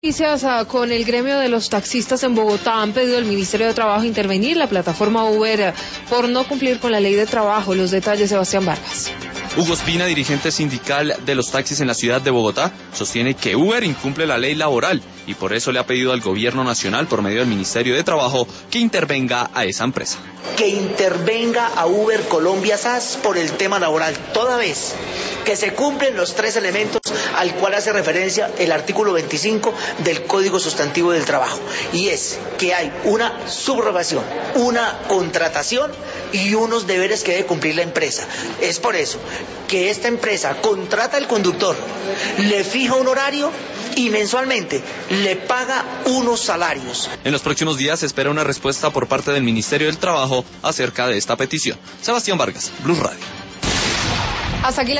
Noticias con el gremio de los taxistas en Bogotá. Han pedido al Ministerio de Trabajo intervenir la plataforma Uber por no cumplir con la ley de trabajo. Los detalles, Sebastián Vargas. Hugo Espina, dirigente sindical de los taxis en la ciudad de Bogotá, sostiene que Uber incumple la ley laboral y por eso le ha pedido al gobierno nacional, por medio del Ministerio de Trabajo, que intervenga a esa empresa. Que intervenga a Uber Colombia SAS por el tema laboral, toda vez que se cumplen los tres elementos al cual hace referencia el artículo 25 del Código Sustantivo del Trabajo, y es que hay una subrogación, una contratación y unos deberes que debe cumplir la empresa. Es por eso que esta empresa contrata al conductor, le fija un horario y mensualmente le paga unos salarios. En los próximos días se espera una respuesta por parte del Ministerio del Trabajo acerca de esta petición. Sebastián Vargas, Blue Radio. Hasta aquí